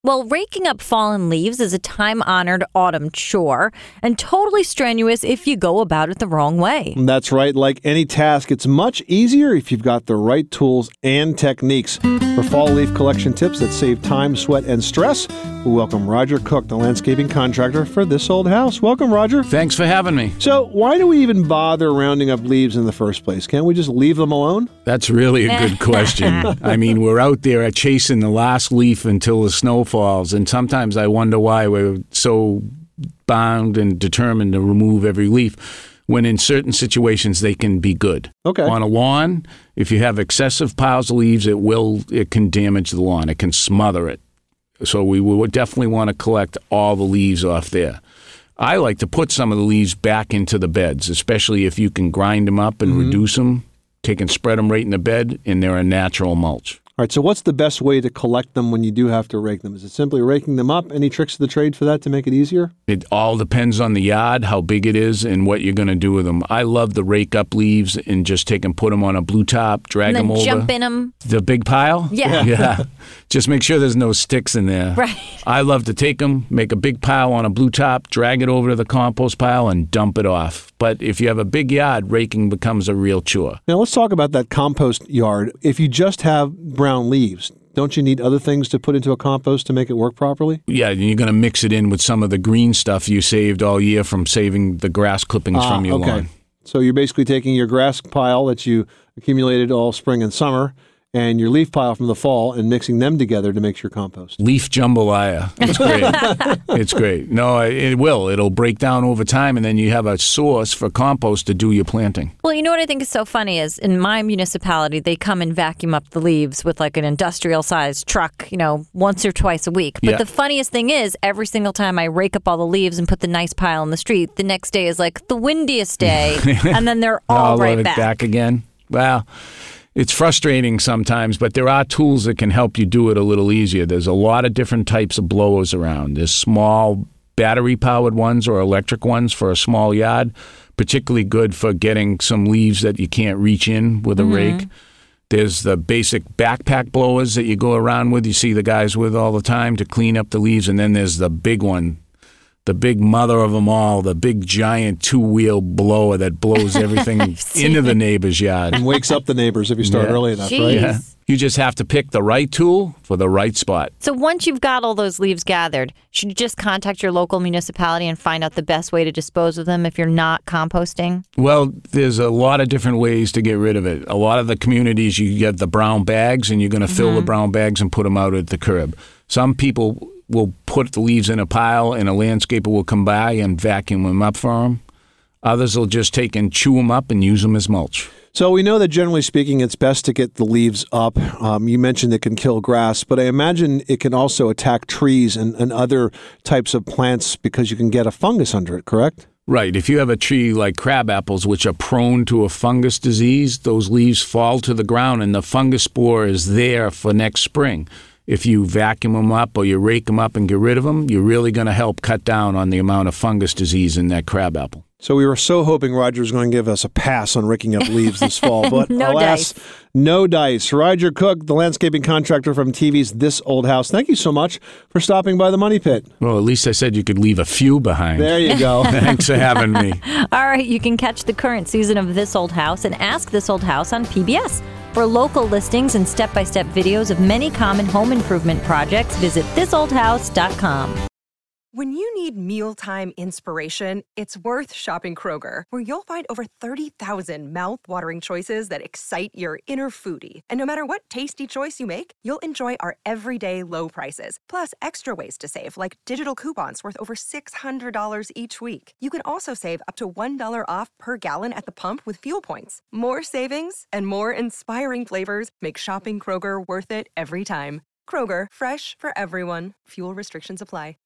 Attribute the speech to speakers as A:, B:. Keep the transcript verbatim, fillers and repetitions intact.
A: Well, raking up fallen leaves is a time-honored autumn chore and totally strenuous if you go about it the wrong way.
B: That's right. Like any task, it's much easier if you've got the right tools and techniques. For fall leaf collection tips that save time, sweat, and stress, we welcome Roger Cook, the landscaping contractor for This Old House. Welcome, Roger.
C: Thanks for having me.
B: So why do we even bother rounding up leaves in the first place? Can't we just leave them alone?
C: That's really a good question. I mean, we're out there chasing the last leaf until the snow falls, and sometimes I wonder why we're so bound and determined to remove every leaf, when in certain situations they can be good.
B: Okay.
C: On a lawn, if you have excessive piles of leaves, it will it can damage the lawn. It can smother it. So we would definitely want to collect all the leaves off there. I like to put some of the leaves back into the beds, especially if you can grind them up and mm-hmm. reduce them. Take and spread them right in the bed, and they're a natural mulch.
B: All right, so what's the best way to collect them when you do have to rake them? Is it simply raking them up? Any tricks of the trade for that to make it easier?
C: It all depends on the yard, how big it is, and what you're going to do with them. I love to rake up leaves and just take and put them on a blue top, drag
A: and then
C: them over.
A: jump in them.
C: The big pile?
A: Yeah.
C: Yeah. Just make sure there's no sticks in there.
A: Right.
C: I love to take them, make a big pile on a blue top, drag it over to the compost pile, and dump it off. But if you have a big yard, raking becomes a real chore.
B: Now let's talk about that compost yard. If you just have brown leaves, don't you need other things to put into a compost to make it work properly?
C: Yeah, and you're going to mix it in with some of the green stuff you saved all year from saving the grass clippings
B: ah,
C: from your
B: okay.
C: lawn.
B: So you're basically taking your grass pile that you accumulated all spring and summer and your leaf pile from the fall and mixing them together to make your compost.
C: Leaf jambalaya. It's great. It's great. No, it will. It'll break down over time, and then you have a source for compost to do your planting.
A: Well, you know what I think is so funny is in my municipality, they come and vacuum up the leaves with like an industrial-sized truck, you know, once or twice a week. But
C: yeah.
A: the funniest thing is every single time I rake up all the leaves and put the nice pile in the street, the next day is like the windiest day, and then they're all
C: I'll
A: right
C: let
A: back.
C: it back again. Well, it's frustrating sometimes, but there are tools that can help you do it a little easier. There's a lot of different types of blowers around. There's small battery-powered ones or electric ones for a small yard, particularly good for getting some leaves that you can't reach in with a mm-hmm. rake. There's the basic backpack blowers that you go around with, you see the guys with all the time to clean up the leaves, and then there's the big one, the big mother of them all, the big giant two-wheel blower that blows everything into the neighbor's yard.
B: And wakes up the neighbors if you start
C: yeah.
B: early enough,
A: Jeez.
B: right?
C: Yeah. You just have to pick the right tool for the right spot.
A: So once you've got all those leaves gathered, should you just contact your local municipality and find out the best way to dispose of them if you're not composting?
C: Well, there's a lot of different ways to get rid of it. A lot of the communities, you get the brown bags, and you're going to mm-hmm. fill the brown bags and put them out at the curb. Some people will put the leaves in a pile, and a landscaper will come by and vacuum them up for them. Others will just take and chew them up and use them as mulch.
B: So we know that generally speaking, it's best to get the leaves up. Um, you mentioned it can kill grass, but I imagine it can also attack trees and, and other types of plants because you can get a fungus under it, correct?
C: Right. If you have a tree like crab apples, which are prone to a fungus disease, those leaves fall to the ground and the fungus spore is there for next spring. If you vacuum them up or you rake them up and get rid of them, you're really going to help cut down on the amount of fungus disease in that crab apple.
B: So we were so hoping Roger was going to give us a pass on raking up leaves this fall, but
A: no
B: alas,
A: dice.
B: no dice. Roger Cook, the landscaping contractor from T V's This Old House, thank you so much for stopping by the Money Pit.
C: Well, at least I said you could leave a few behind.
B: There you go.
C: Thanks for having me.
A: All right, you can catch the current season of This Old House and Ask This Old House on P B S. For local listings and step-by-step videos of many common home improvement projects, visit this old house dot com.
D: When you need mealtime inspiration, it's worth shopping Kroger, where you'll find over thirty thousand mouth-watering choices that excite your inner foodie. And no matter what tasty choice you make, you'll enjoy our everyday low prices, plus extra ways to save, like digital coupons worth over six hundred dollars each week. You can also save up to one dollar off per gallon at the pump with fuel points. More savings and more inspiring flavors make shopping Kroger worth it every time. Kroger, fresh for everyone. Fuel restrictions apply.